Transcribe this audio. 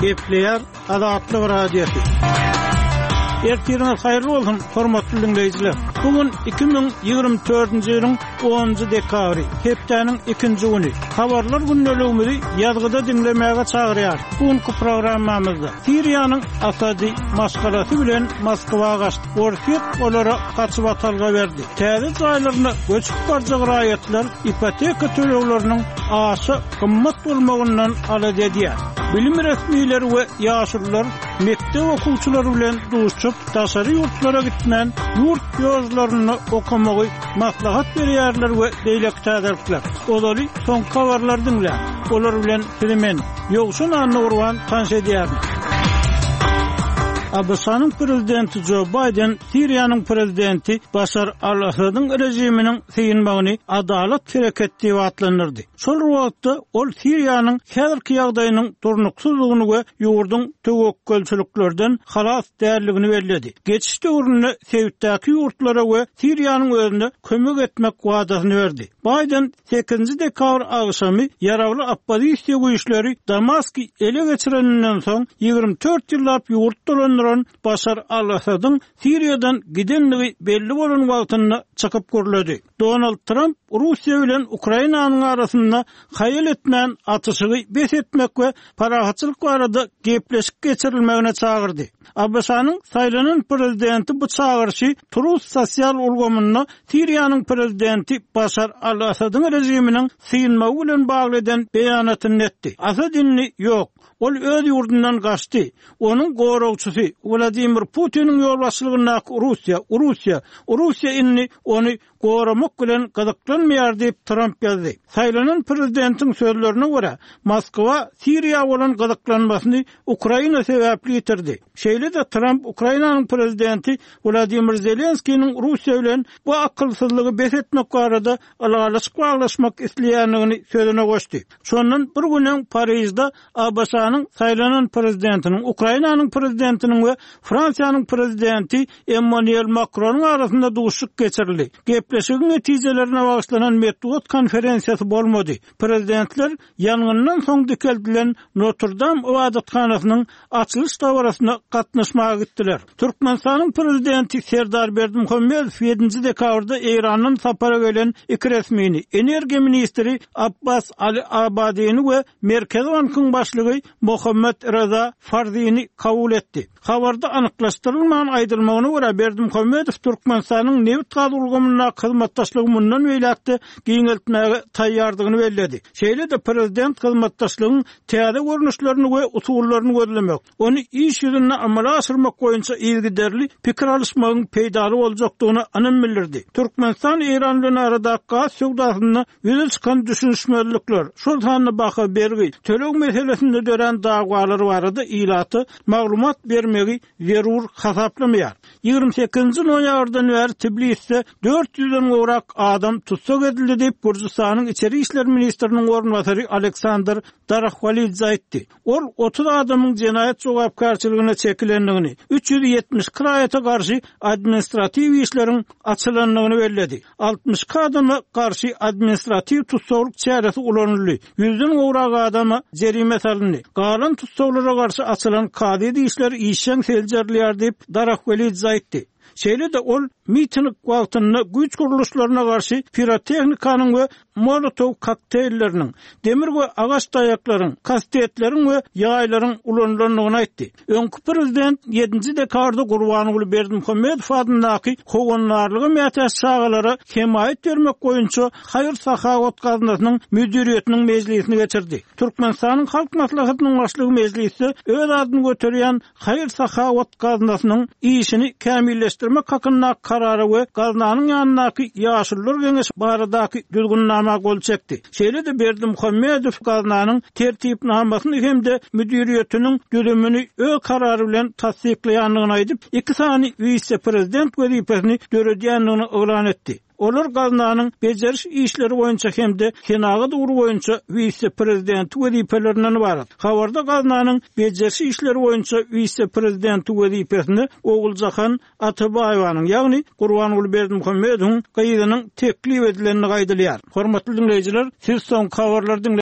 Gepleyer Azatlyk Radiosu. Ertiriniz hayırlı olsun, hormatly dinleyijiler. Bugün 2024-nji ýylyň 10-njy dekabry, hepdeniň 2-nji güni. Habarlar günnäligimizi ýazgyda dinlemäge çagyrýar. Bugünkü programmamyzda Siriýanyň Asady maşgalasy bilen Moskwa gaçdy. Ortiýet olara gaçyp atalga berdi. Täze jaýlaryna göçüp barjak raýatlar ipoteka tölegleriniň aşy gymmat bolmagyndan alad edýär. Bilim resmiýetleri we ýaşylar mektep okuwçylary bilen duşup daşary ýurtlara gitmän ýurt ýozlaryny okumagy maslahat berýärler we beýlek täzelikler. Olary soň habarlar dinle. Olar bilen filmen ýogşun anny urwan tanş edýär. Abasanyň prezidenti Joe Biden Siriýanyň prezidenti Bashar al-Assadyň rejiminiň syýynmagyny adalet hereketi diýip atlanyrdy. Şol wagtda ol Siriýanyň häzirki ýagdaýynyň durnuksuzlygyny we ýurduň tögekkelçiliklerden halas därligini bellädi. Geçiş döwründe Sewitdäki ýurtlara we Siriýanyň özüne kömek etmek wadasyny berdi. Biden 8-nji dekabr agşamy ýarawly oppozisiýa güýçleri Damasky ele geçirenden soň 24 ýyllap ýurt dolandyran Bashar al-Assadyň Siriýadan gidenligi belli bolan wagtyny çykyp görledi. Donald Trump Russiýa bilen Ukrainanyň arasynda haýal etmän atışygy bes etmek we parahatçylyk barada gepleşik geçirilmegine çagyrdy. Abasanyň saýlanan prezidenti bu çagyrşy Truth sosial ulgamyny Siriýanyň prezidenti Bashar al-Assadyň rejiminiň syýynmagy bilen bagly eden beýanatyny etdi. Assadynny ýok. Ol öz ýurdundan gaçdy. Onuň goragçysy Vladimir Putiniň ýolbaşçylygyna Russiýa inni ony goramak bilen gazaklanmaýar diýip Trump ýazdy. Saýlanan prezidentiň sözlerine görä, Moskwa Siriýa bolan gazaklanmasyny Ukraina sebäpli ýetirdi. Şeýle de Trump Ukrainanyň prezidenti Vladimir Zelenskiýiň Russiýa bilen bu akylsyzlygy bes etmek barada alagalaşmak isleýänligini sözüne goşdy. Şondan bir günden Parisda Abasanyň saýlanan prezidentiniň Ukrainanyň prezidentiniň we Fransiýanyň prezidenti Emmanuel Macronyň arasynda duşuk geçirildi. Gepleşigiň netijelerine bagyşlanan metbuat konferensiýasy bolmady. Prezidentler ýangyndan soň dikeldilen Notre Dame ibadatxanasynyň açylış dowrasyna gatnaşmaga gitdiler. Türkmenistanyň prezidenti Serdar Berdimuhammedow 7-nji dekabrda Iranyň sapara gelen iki resmini, energiýa ministri Abbas Ali Abadiýni we Merkezi Bankyň başlygy Mohammed Reza Farziýni kabul etdi. Habarda anyklaşdyrylmagan aýdylmagyna görä Berdimuhammedow Türkmenistanyň neft gaz ulgamyna hyzmatdaşlygy mundan beýlekde giňeltmäge taýýardygyny bellädi. Şeýle de prezident hyzmatdaşlygyň täze görnüşlerini we usullaryny gözlemek, ony iş ýüzüne amala aşyrmak boýunça ilgiderli pikir alışmagyň peýdaly boljakdygyny anyň bildirdi. Türkmenistan Iran bilen aradaky gaz söwdasyny ýüze çykan düşünşmelikler, şol sanyna baka bergi, töleg meselesinde dören dagwalary barada ilaty maglumat bermegi zerur hasaplamýar. 28-nji noýabrdan bäri Tbilisde 400-den gorak adam tutsak edildi diýip Gürjistanyň içeri işler ministriniň ornwasary Aleksandr Darakhvalidze aýtdy. Ol 30 adamyň jenaýat jogapkarçylygyna çekilendigini, 370 kiraýata garşy administrativ işleriň açylandygyny bellädi. 60 adama garşy administrativ tutsaklyk çäresi ulanyldy. 100-den gorak adama jerime salyndy. Galan tutsaklara garşy açylan kady işler işen seljerliýär diýip Darakhvalidze aýtdy. Şeýle de ol miting wagtynda güýç guruluşlaryna garşy pirotexnikanyň we molotov kokteýlleriniň, demir we agaç daýaklaryň, kastetleriň we ýaýlaryň ulanýanlygyny aýtdy. Öňkü prezident 7-nji dekabrda Gurbanyň Berdimuhammedow adyndaky howanlarlygy mätäç şagalara hemaýet bermek boýunça Haýyr Sahawat gaznasynyň müdiriýetiniň mejlisini geçirdi. Türkmenistanyň halk maslahatynyň başlygy mejlisi öz adyny göterýän Haýyr Sahawat gaznasynyň işini kämilleşdirmek hakynda karary we gaznanyň ýanynaky ýaşylar geňeş baradaky düzgünnama gol çekdi. Şeýle de Berdimuhammedow gaznanyň tertipnamasyny hemde müdiriýetiniň düzümini öz karary bilen tasdikleýänligini aýdyp, iki sany vice-prezident wezipesini döredýänligini elan etdi. Olar gaznanyň bejeriş işleri boýunça hemde Senaga dowru boýunça vice-prezident wezipelerinden barat. Habarda gaznanyň bejeriş işleri boýunça vice-prezident wezipesini Oguljahan Atabaýewaň, ýagny Gurbanyň Berdimuhammedowyň gaýdynyň teklip edilenini gaýdylýar. Hormatly dinleýijiler, siz soň habarlardan